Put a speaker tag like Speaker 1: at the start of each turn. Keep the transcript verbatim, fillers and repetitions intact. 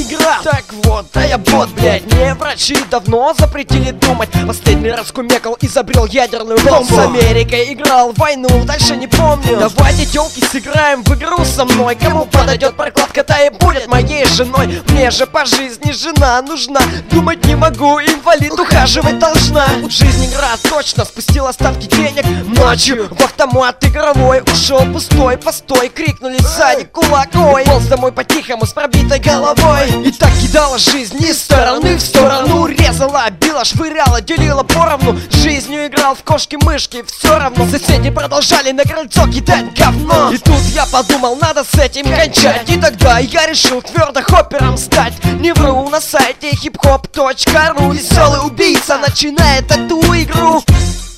Speaker 1: игра. Так вот, а я бот, блядь. Мне врачи давно запретили думать. Последний раз кумекал, изобрел ядерную бомбу. С Америкой играл в войну, дальше не помню. Давайте, тёлки, сыграем в игру со мной. Кому подойдет прокладка, та и будет моей женой. Мне же по жизни жена нужна. Думать не могу, инвалид ухаживать должна. Жизнь игра точно, спустил остатки денег. Ночью в автомат игровой ушел пустой постой. Крикнули сзади кулак, ой. Полз домой по-тихому с пробитой головой. И так кидала жизнь из стороны в сторону. Резала, била, швыряла, делила поровну. Жизнью играл в кошки-мышки, все равно. Соседи продолжали на крыльцо кидать говно. И тут я подумал, надо с этим кончать. И тогда я решил твердо хоппером стать. Не вру, на сайте хип хоп точка ру веселый убийца начинает эту игру.